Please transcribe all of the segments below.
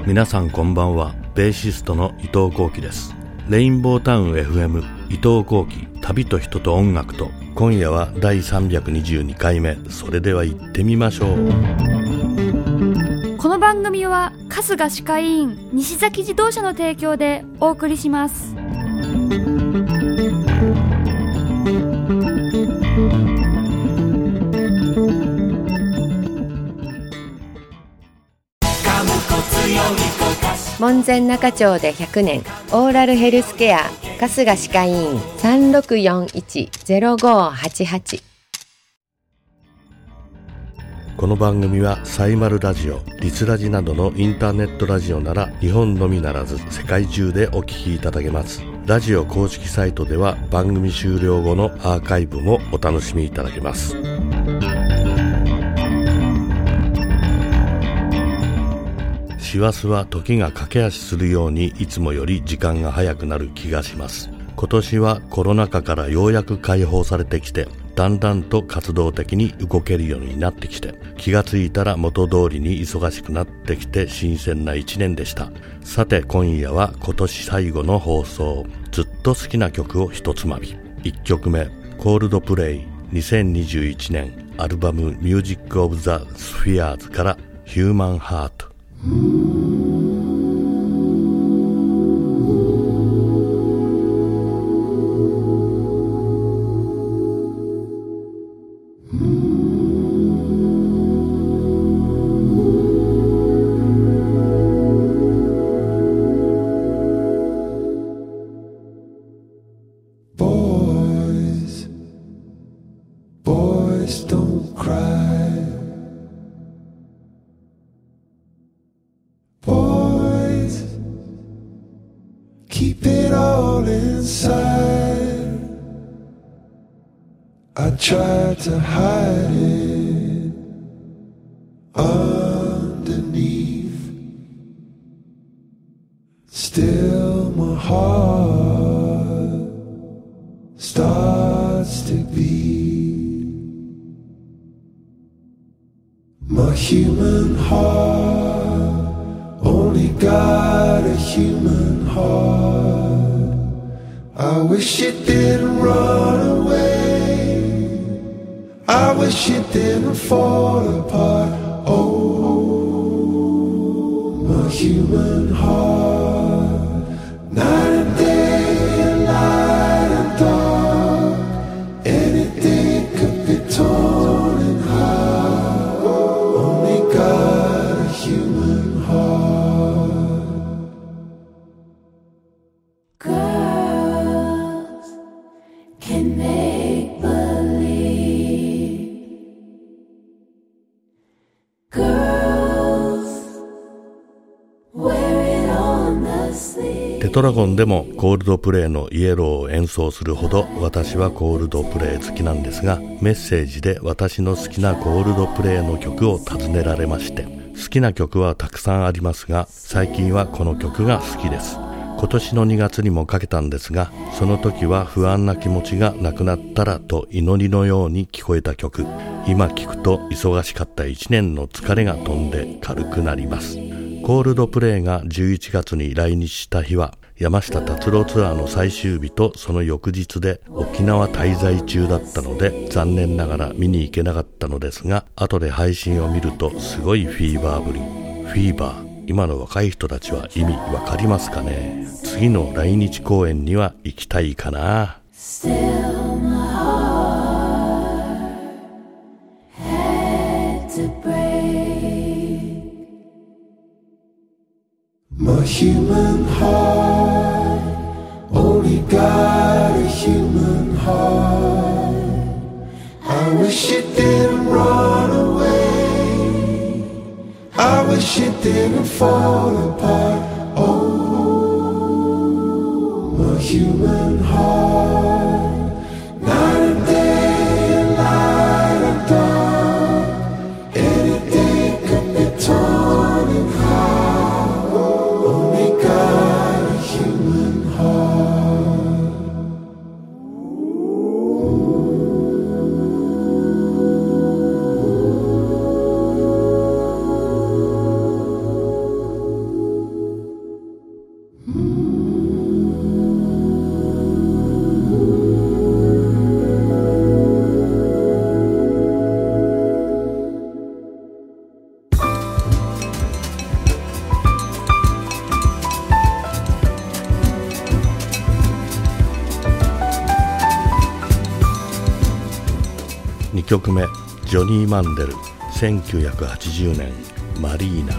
皆さんこんばんは。ベーシストの伊藤幸喜です。レインボータウン FM 伊藤幸喜、旅と人と音楽と、今夜は第322回目。それでは行ってみましょう。 この番組は春日歯科医院西崎自動車の提供でお送りします。 門前仲町で100年オーラルヘルスケア春日歯科医院 3641-0588。 この番組はサイマルラジオ、リスラジなどのインターネットラジオなら日本のみならず世界中でお聞きいただけます。ラジオ公式サイトでは番組終了後のアーカイブもお楽しみいただけます。師走は時が駆け足するようにいつもより時間が早くなる気がします。今年はコロナ禍からようやく解放されてきて、だんだんと活動的に動けるようになってきて、気がついたら元通りに忙しくなってきて新鮮な一年でした。さて今夜は今年最後の放送、ずっと好きな曲を一つまみ。1曲目、コールドプレイ2021年アルバムミュージックオブザスフィアーズからヒューマンハート。 Keep it all inside. I tried to hide it underneath. Still my heart starts to beat. My human heart only got a human heart. I wish it didn't run away. I wish it didn't fall apart. Oh, my human heart. Night and day and light and dark. Anything could be torn in half. Only got a human heart. テトラゴンでもコールドプレイのイエローを演奏するほど私はコールドプレイ好きなんですが、メッセージで私の好きなコールドプレイの曲を尋ねられまして、好きな曲はたくさんありますが、最近はこの曲が好きです。今年の2月にもかけたんですが、その時は不安な気持ちがなくなったらと祈りのように聞こえた曲。今聞くと忙しかった1年の疲れが飛んで軽くなります。コールドプレイが11月に来日した日は山下達郎ツアーの最終日とその翌日で沖縄滞在中だったので、残念ながら見に行けなかったのですが、後で配信を見るとすごいフィーバーぶり。フィーバー、今の若い人たちは意味わかりますかね。次の来日公演には行きたいかな。 Still my heart had to break. My human heart only got a human heart. I wish it didn't run away. I wish it didn't fall apart. Oh, my human heart. Night and day and light and dark. Anything could be torn in half. Only got a human heart. 曲目ジョニー・マンデル1980年マリーナ。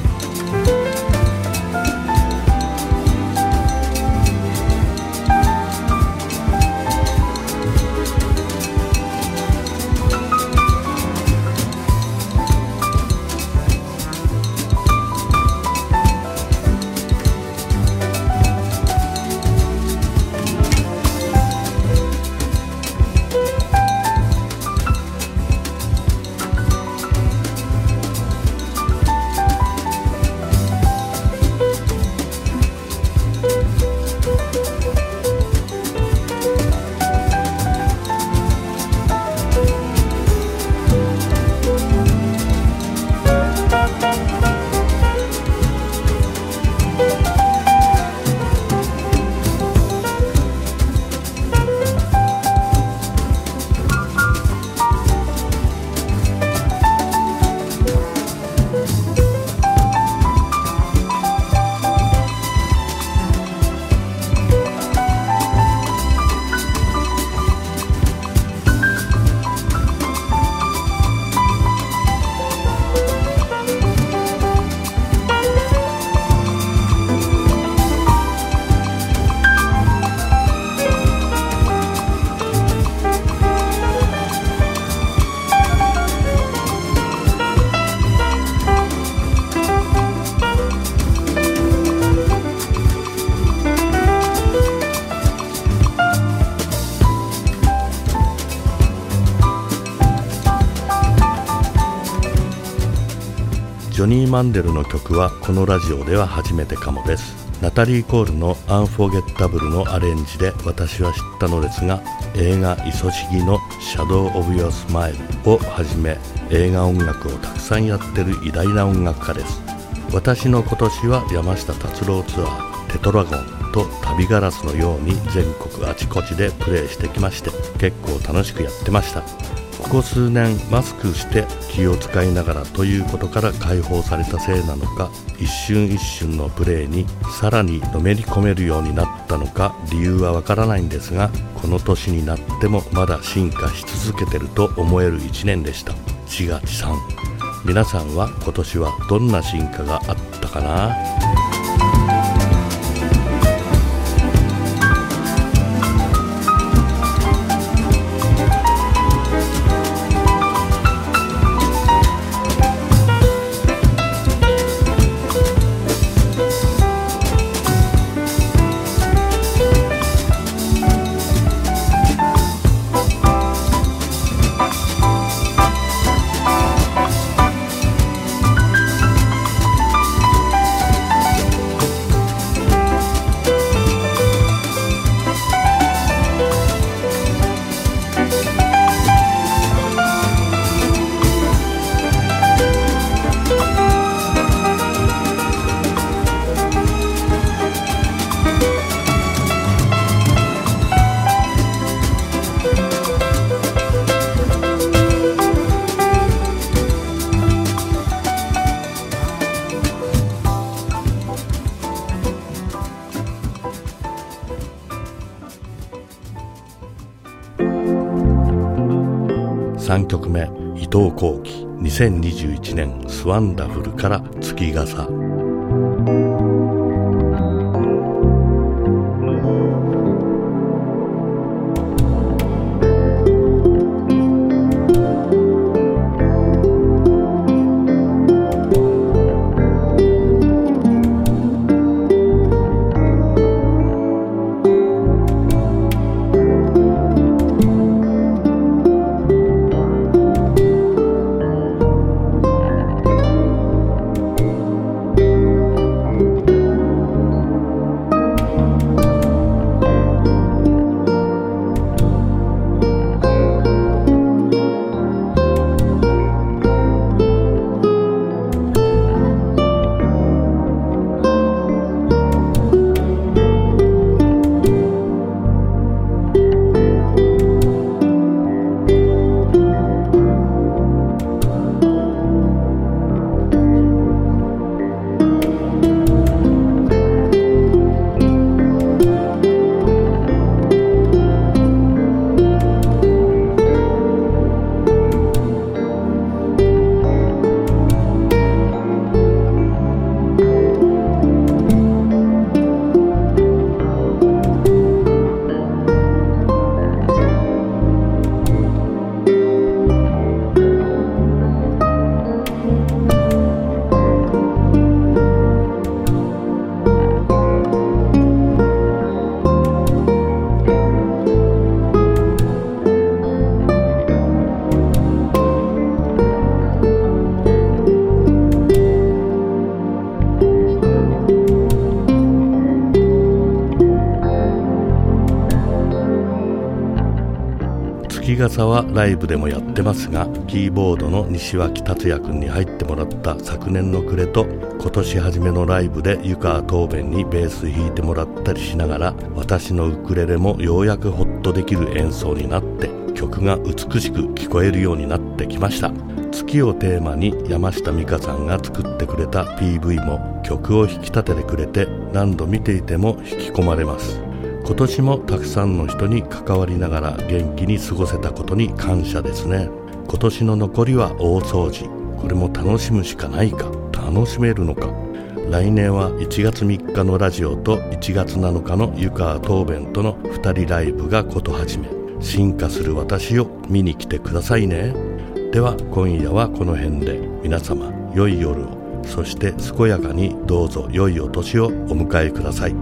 ジョニー・マンデルの曲はこのラジオでは初めてかもです。ナタリー・コールのアンフォゲッタブルのアレンジで私は知ったのですが、映画イソシギのシャドウ・オブ・ヨー・スマイルをはじめ映画音楽をたくさんやってる偉大な音楽家です。私の今年は山下達郎ツアーテトラゴンと旅ガラスのように全国あちこちでプレイしてきまして、結構楽しくやってました。ここ数年マスクして気を使いながらということから解放されたせいなのか、一瞬一瞬のプレーにさらにのめり込めるようになったのか理由はわからないんですが、この年になってもまだ進化し続けてると思える1年でした。ちがちさん、皆さんは今年はどんな進化があったかな。3曲目伊藤幸喜2021年スワンダフルから月笠。 傘はライブでもやってますが、キーボードの西脇達也くんに入ってもらった昨年の暮れと今年初めのライブで湯川東弁にベース弾いてもらったりしながら、私のウクレレもようやくホッとできる演奏になって曲が美しく聞こえるようになってきました。月をテーマに山下美香さんが作ってくれた PV も曲を引き立ててくれて、何度見ていても引き込まれます。今年もたくさんの人に関わりながら元気に過ごせたことに感謝ですね。今年の残りは大掃除、これも楽しむしかないか、楽しめるのか。来年は1月3日のラジオと1月7日の湯川東弁との2人ライブがこと始め、進化する私を見に来てくださいね。では今夜はこの辺で、皆様良い夜を、そして健やかにどうぞ良いお年をお迎えください。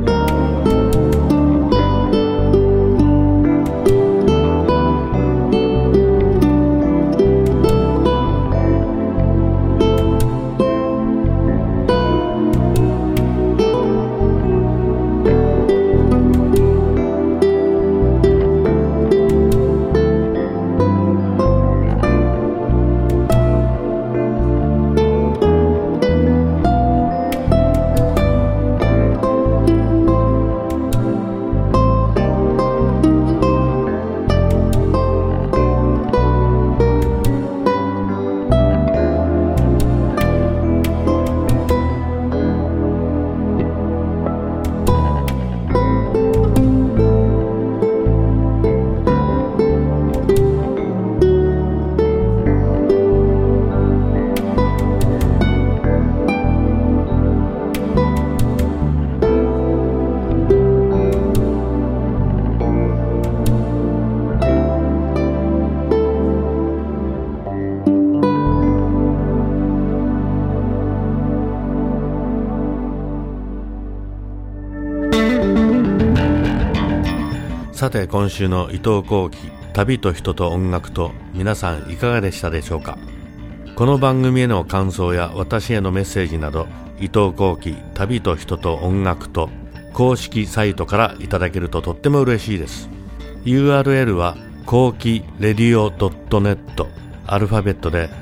さて今週の伊藤幸喜旅と人と音楽と、皆さんいかがでしたでしょうか。この番組への感想や私へのメッセージなど、伊藤幸喜旅と人と音楽と公式サイトからいただけるととっても嬉しいです。 URL は幸喜レディオ .net、 アルファベットで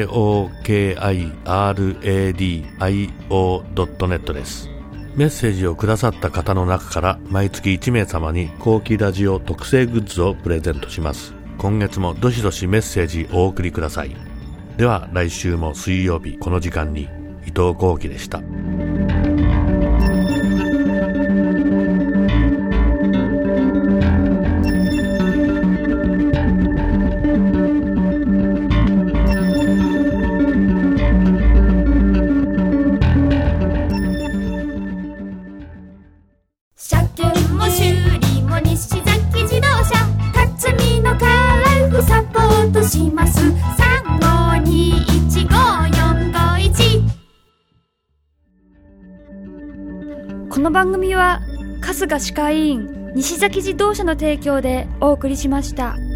KOKIRADIO.net です。メッセージをくださった方の中から毎月1名様に幸喜ラジオ特製グッズをプレゼントします。今月もどしどしメッセージお送りください。では来週も水曜日この時間に、伊藤幸喜でした。 この番組は春日歯科医院西崎自動車の提供でお送りしました。